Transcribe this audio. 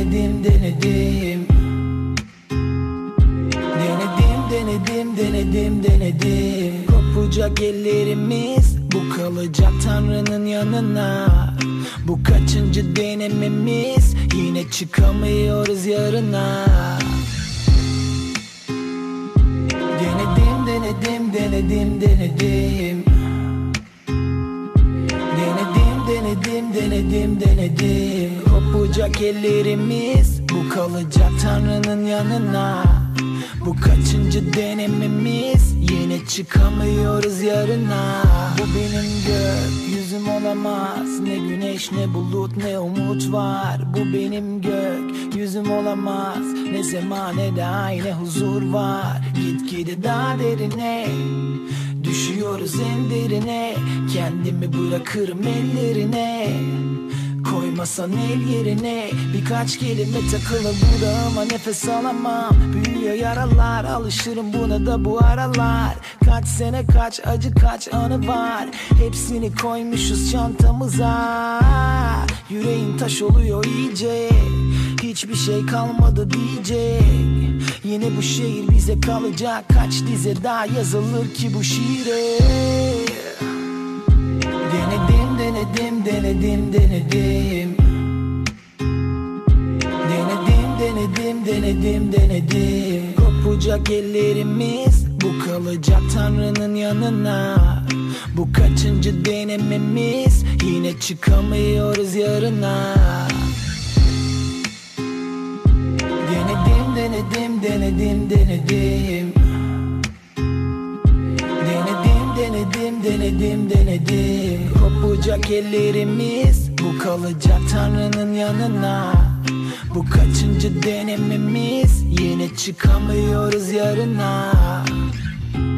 denedim denedim. Denedim. Kopacak ellerimiz, bu kalacak Tanrı'nın yanına. Bu kaçıncı denememiz, yine çıkamıyoruz yarına. Denedim. Kopacak ellerimiz, bu kalacak Tanrı'nın yanına. Bu kaçıncı denememiz, yine çıkamıyoruz yarına. Bu benim gökyüzüm olamaz, ne güneş ne bulut ne umut var. Bu benim gökyüzüm olamaz, ne zaman ne de ay ne huzur var. Gitgide daha derine düşüyoruz en derine. Kendimi bırakırım ellerine, koymasan el yerine. Birkaç kelime takılı budağıma, nefes alamam. Büyüyor yaralar, alışırım buna da bu aralar. Kaç sene kaç acı kaç anı var, hepsini koymuşuz çantamıza. Yüreğim taş oluyor iyice, hiçbir şey kalmadı diyecek. Yine bu şehir bize kalacak, kaç dize daha yazılır ki bu şiire. Denedim. Kopacak ellerimiz, bu kalacak Tanrı'nın yanına. Bu kaçıncı denememiz, yine çıkamıyoruz yarına. Denedim. Kopacak ellerimiz, bu kalacak Tanrı'nın yanına. Bu kaçıncı denememiz, yine çıkamıyoruz yarına.